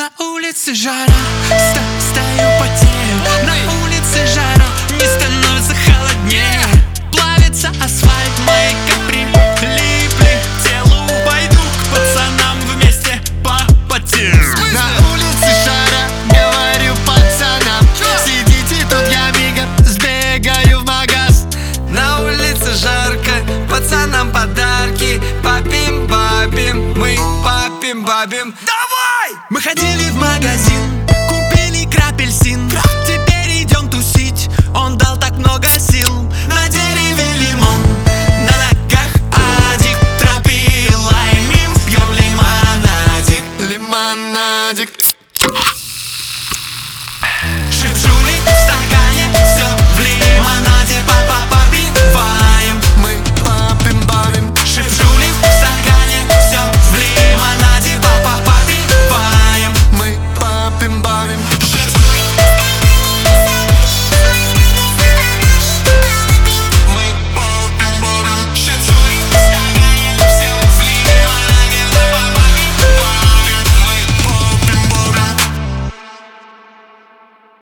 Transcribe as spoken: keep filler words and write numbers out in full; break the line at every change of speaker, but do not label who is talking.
На улице жара, ста стою потею. На улице жара, не становится холоднее. Плавится асфальт, мои как прилипли к телу. Пойду к пацанам вместе попотеем.
На улице жара, говорю пацанам, сидите тут, я мигом сбегаю в магаз.
На улице жарко, пацанам подарки. Папим, бабим, мы папим, бабим.
Давай! Мы ходили в магазин, купили крапельсин. Теперь идем тусить, он дал так много сил. На дереве лимон, на ногах адик. Тропи лаймим, пьем лимонадик.
Лимонадик.
Шип-шули в стакане, все в лимонаде. Папа